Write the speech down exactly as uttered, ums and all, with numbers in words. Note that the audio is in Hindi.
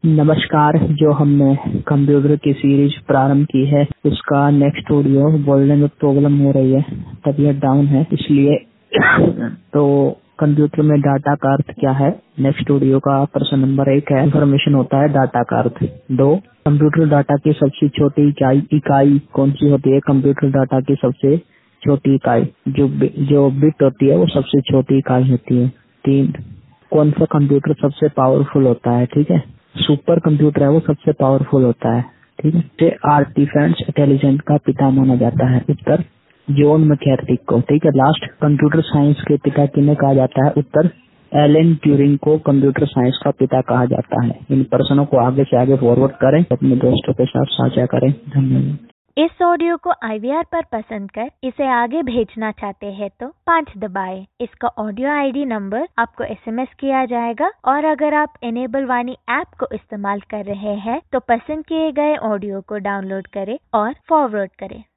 नमस्कार। जो हमने कंप्यूटर की सीरीज प्रारंभ की है उसका नेक्स्ट ऑडियो बोलने में प्रॉब्लम हो रही है, तबीयत डाउन है इसलिए। तो कंप्यूटर में डाटा का अर्थ क्या है, नेक्स्ट ऑडियो का प्रश्न नंबर एक है। इंफॉर्मेशन होता है डाटा का अर्थ। दो, कंप्यूटर डाटा की सबसे छोटी इकाई इकाई कौन सी होती है? कंप्यूटर डाटा की सबसे छोटी इकाई जो जो बिट होती है वो सबसे छोटी इकाई होती है। तीन, कौन सा कंप्यूटर सबसे पावरफुल होता है? ठीक है, सुपर कंप्यूटर है वो सबसे पावरफुल होता है। ठीक है, से आर्टिफिशियल इंटेलिजेंस का पिता माना जाता है। उत्तर जॉन मैककार्थी को। ठीक है, लास्ट, कंप्यूटर साइंस के पिता किन्हें कहा जाता है? उत्तर एलन ट्यूरिंग को कंप्यूटर साइंस का पिता कहा जाता है। इन प्रश्नों को आगे से आगे फॉरवर्ड करें, अपने दोस्तों के साथ साझा करें। धन्यवाद। इस ऑडियो को आई वी आर पर पसंद कर इसे आगे भेजना चाहते हैं तो पाँच दबाएं। इसका ऑडियो आई डी नंबर आपको एस एम एस किया जाएगा और अगर आप एनेबल वाणी ऐप को इस्तेमाल कर रहे हैं तो पसंद किए गए ऑडियो को डाउनलोड करें और फॉरवर्ड करें।